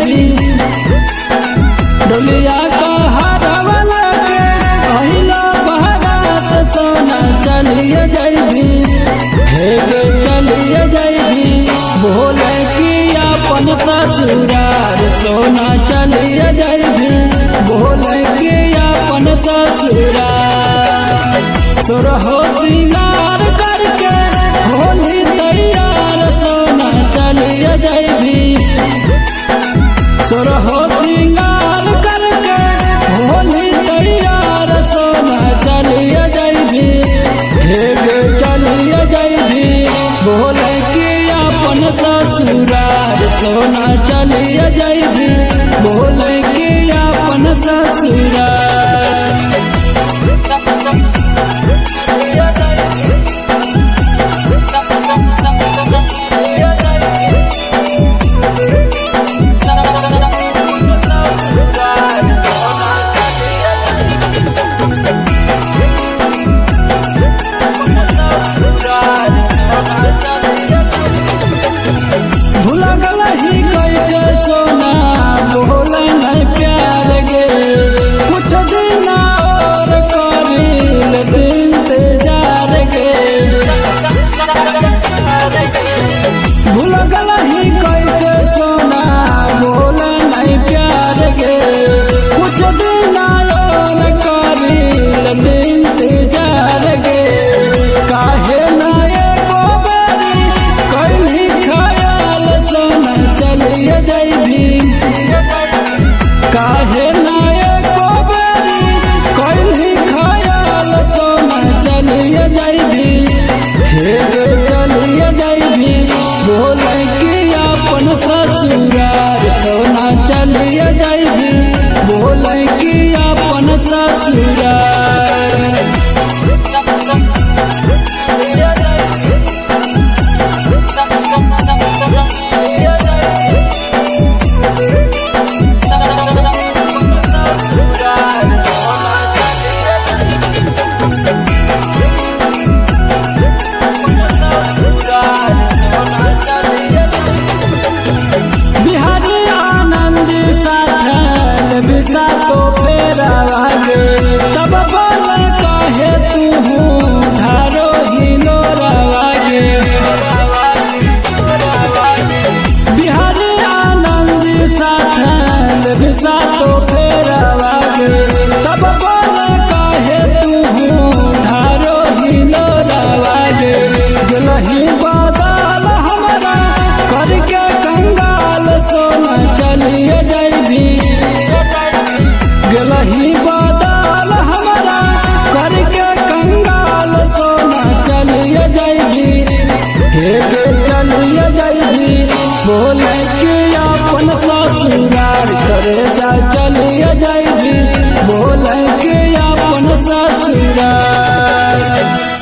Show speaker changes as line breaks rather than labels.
जाइबी डोलिया का हरवला के अहिला बहरात सोना चलिए जाइबी हे गे चलिए जाइबी बोले कि अपन ससुरार सोना चलिए जाइबी बोले कि अपन ससुरार सुरहो सिंगार करके होली तैयार सोना चलिए जाइबी सुरहो सिंगार करके होली तैयार सोना चलिए जाइबी हे गे चलिए जाइबी बोले कि अपन ससुरार सोना चलिए जाइबी बोले कि अपन ससुरार भूला गला ही कैसे सोना बोले नहीं प्यार गे कुछ दिन और करील इंतजार गे भूला गला ही कैसे सोना बोले नहीं प्यार गे कुछ दिन और करील इंतजार गे काहे ना एको बेरी कैली खयाल सोना चलिए जाइबी काहे ना एको बेरी कैली खयाल सोना चलिए जाइबी हे गे चलिए जाइबी बोले कि अपन ससुरार सोना चलिए जाइबी बोले कि अपन ससुरार बिहारी आनंद साथन बिसा तो फेरावा गे तब बोले काहे तू धारो हिलो रवा गे बिहारी आनंद साथन बिसा तो फेरावा गे तब बोले काहे तू धारो हिलो रवा गे गलही बादल हमरा करके कंगाल सोना चलिए जाइबी गलही बादल हमरा करके कंगाल सोना चलिए जाइबी हे गे चलिए जाइबी बोले कि अपन ससुरार करे जा चलिए जाइबी बोले कि अपन ससुरार।